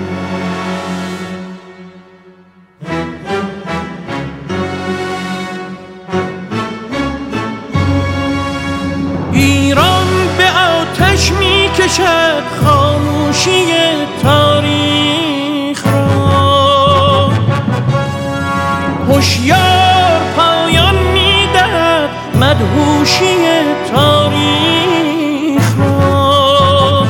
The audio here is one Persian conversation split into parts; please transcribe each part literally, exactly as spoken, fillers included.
ایران به آتش می کشد خاموشی تاریخ را، هوشیار پایان می دهد مدهوشی تاریخ را.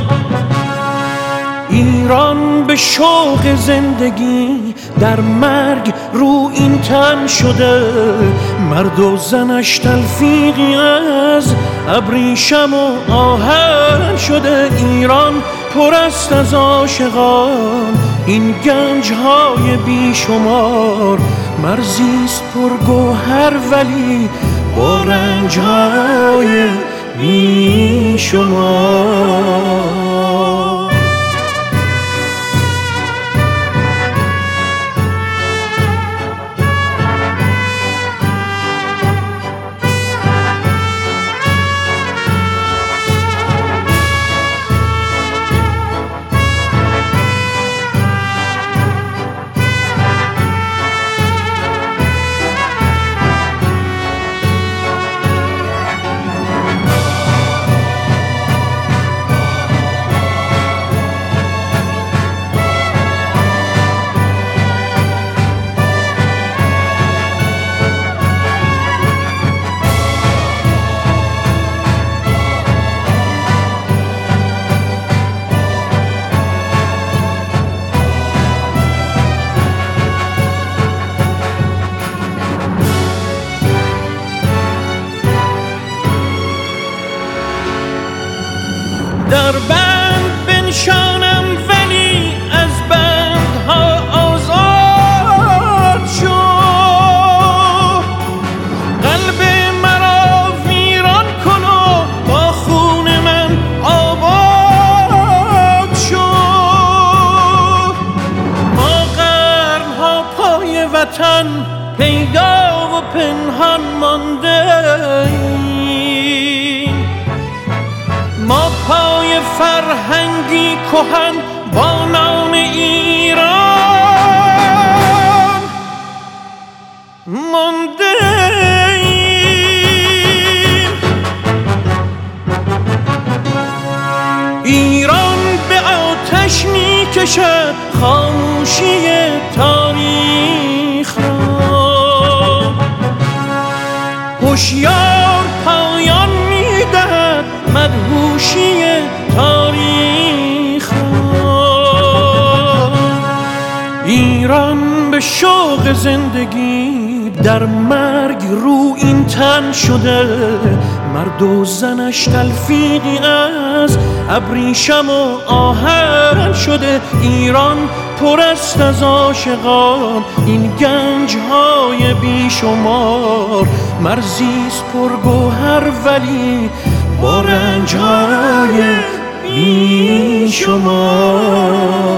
ایران به شوق زندگی در مرگ رو این تن شده، مرد و زنش تلفیقی از ابریشم و آهن شده. ایران پر است از عاشقان، این گنج‌های بیشمار، مرزیست پرگوهر ولی با رنج‌های بیشمار. در بند بنشانم ولی از بندها آزاد شو، قلب مرا ویران کن و با خون من آباد شو. ما قرنها پای وطن پیدا و پنهان مانده ایم، ما پای فرهنگی کهن با نام ایران مانده ایم. ایران به آتش می کشد خاموشی تاریخ را، هوشیار پایان می دهد مدهوشی تاریخ را. ایران به شوق زندگی در مرگ رو این تن شده، مرد و زنش تلفیقی از ابریشم و آهن شده. ایران پر است از عاشقان، این گنج‌های بیشمار، مرزیست پرگوهر ولی با رنج‌های بیشمار.